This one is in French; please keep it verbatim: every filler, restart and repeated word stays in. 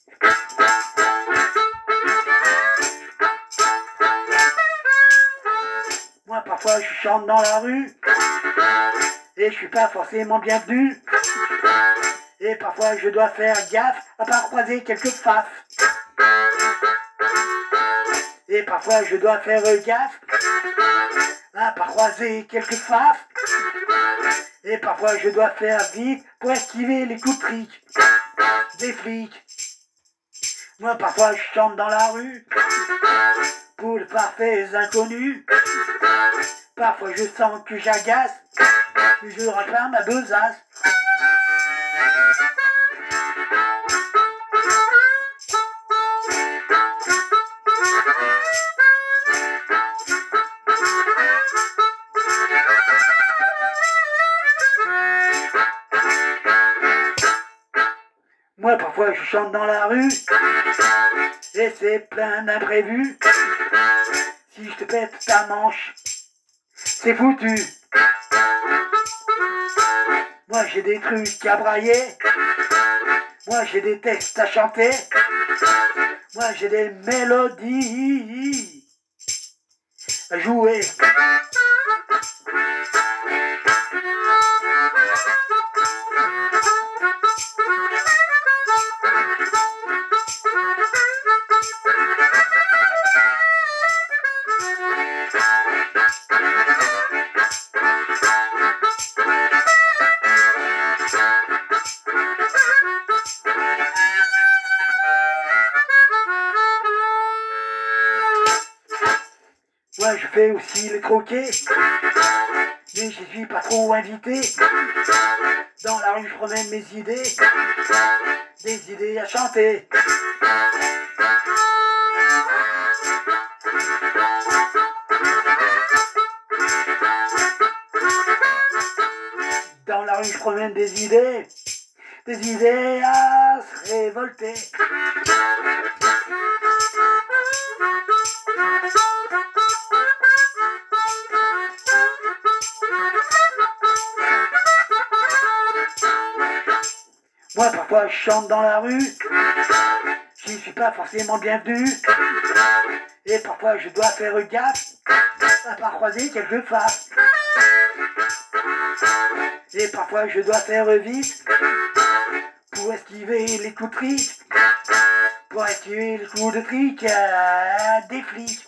Moi parfois je chante dans la rue et je suis pas forcément bienvenu. Et parfois je dois faire gaffe à pas croiser quelques fafs. Et parfois je dois faire gaffe à pas croiser quelques fafs. Et parfois je dois faire vite pour esquiver les coups de trick des flics. Moi parfois je chante dans la rue pour de parfaits inconnus. Parfois je sens que j'agace, je réclame ma besace. Moi parfois je chante dans la rue et c'est plein d'imprévus. Si je te pète ta manche, c'est foutu. Moi j'ai des trucs à brailler. Moi j'ai des textes à chanter. Moi j'ai des mélodies à jouer. Moi je fais aussi les croquets, mais je suis pas trop invité. Dans la rue je promène mes idées, des idées à chanter. Dans la rue je promène des idées, des idées à se révolter. Moi parfois je chante dans la rue, j'y suis pas forcément bienvenu. Et parfois je dois faire gaffe à pas croiser quelques faces. Et parfois je dois faire vite pour esquiver les coups de trick, pour esquiver les coups de trick euh, des flics.